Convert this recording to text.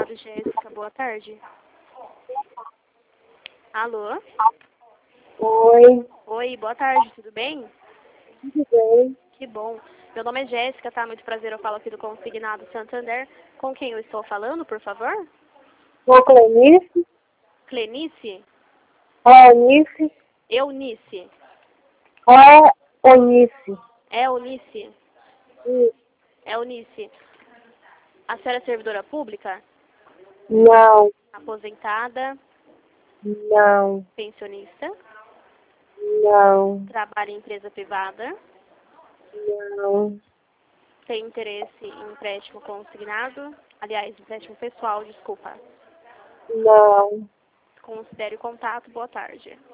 Seguro Jéssica, boa tarde. Alô? Oi, Oi, boa tarde, tudo bem? tudo bem? Que bom. Meu nome é Jéssica, tá? Muito prazer, eu falo aqui do Consignado Santander. Com quem eu estou falando, por favor? Sou Clenice, Clenice? Eunice, Eunice? Eunice. Eunice? Isso. Eunice. A senhora é servidora pública? Não, Aposentada? não, Pensionista? não, Trabalha em empresa privada? não, Tem interesse em empréstimo consignado? Aliás, empréstimo pessoal, desculpa. não. Considere o contato, boa tarde.